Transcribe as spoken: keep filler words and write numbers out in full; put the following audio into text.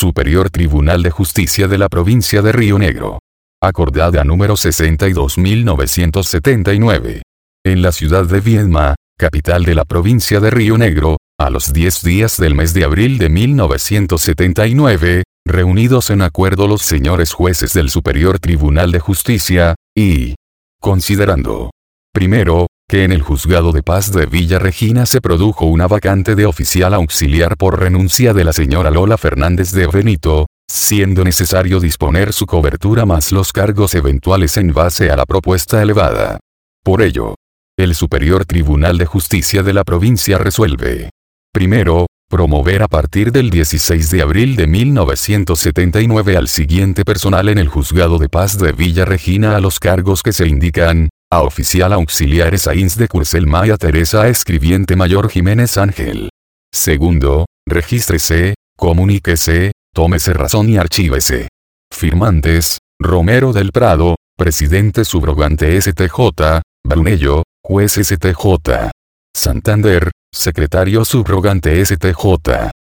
Superior Tribunal de Justicia de la Provincia de Río Negro. Acordada número sesenta y dos mil novecientos setenta y nueve. En la ciudad de Viedma, capital de la provincia de Río Negro, a los diez días del mes de abril de mil novecientos setenta y nueve, reunidos en acuerdo los señores jueces del Superior Tribunal de Justicia, y considerando, primero, que en el Juzgado de Paz de Villa Regina se produjo una vacante de oficial auxiliar por renuncia de la señora Lola Fernández de Benito, siendo necesario disponer su cobertura más los cargos eventuales en base a la propuesta elevada. Por ello, el Superior Tribunal de Justicia de la provincia resuelve: primero, promover a partir del dieciséis de abril de mil novecientos setenta y nueve al siguiente personal en el Juzgado de Paz de Villa Regina a los cargos que se indican: a oficial auxiliar Esaíns de Curcel Maya Teresa, a escribiente mayor Jiménez Ángel. Segundo, regístrese, comuníquese, tómese razón y archívese. Firmantes: Romero del Prado, presidente subrogante S T J, Brunello, juez S T J. Santander, secretario subrogante S T J.